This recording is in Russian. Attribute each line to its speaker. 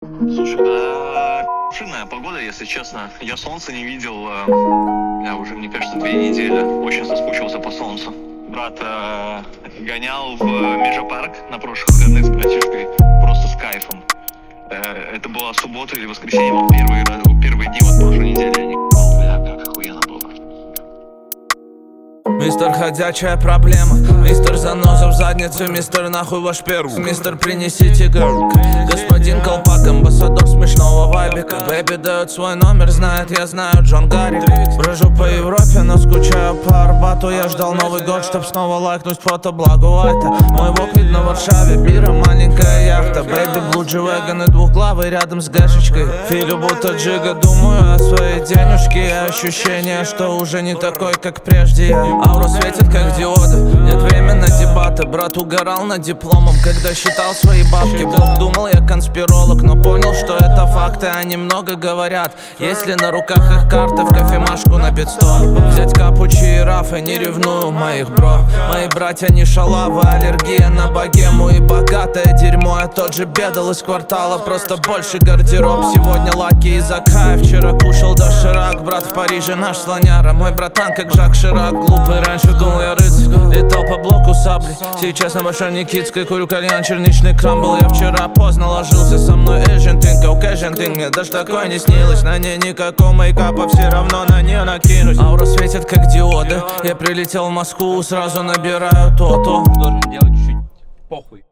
Speaker 1: Слушай, да, пшенная погода, если честно. Я солнца не видел, уже, мне кажется, 2 недели. Очень соскучился по солнцу. Брат гонял в Межапарк на прошлых выходных с братишкой, просто с кайфом. Это была суббота или воскресенье, вот первые дни вот прошлой недели я не бля, как охуенно было.
Speaker 2: Мистер ходячая проблема, мистер заноза в задницу, мистер нахуй ваш первый, мистер принесите girl, господин колпак, амбассадор смешного вайбика. Бэби дает свой номер, знает, я знаю, Джон Гарри. Брожу по Европе, но скучаю по Арбату. Я ждал Новый год, чтоб снова лайкнуть фото Благо Уайта. Мой вок видно в Варшаве, бира, маленькая яхта. Бэби, блу G-Wagon и двухглавый рядом с гэшечкой. Филю будто джига, думаю о своей денежке. И ощущение, что уже не такой, как прежде я. Аура светит, как диоды, нет времени на дебаты. Брат угорал над дипломом, когда считал свои бабки. Бог думал, я конспиролог, но понял, что это факты. Они много говорят, если на руках их карты. В кофемашку на 500 взять капучи и рафы, не ревную моих бро. Мои братья не шалавы, аллергия на богему и богатое дерьмо. Я тот же бедал из квартала, просто больше гардероб. Сегодня лаки из Акая, вчера кушал доширак. Брат в Париже наш слоняра, мой братан как Жак Ширак. Глупый, раньше думал я рыцарь, летал по блоку саблей. Сейчас на Большой Никитской курю кальян, черничный крамбл. Я вчера поздно ложился, со мной Asian thing, Caucasian thing. Мне даже такое не снилось, на ней никакого мейкапа, все равно на нее накинусь. Аура светит как диоды, я прилетел в Москву, сразу набираю то-то.
Speaker 3: Должен делать чуть-чуть похуй.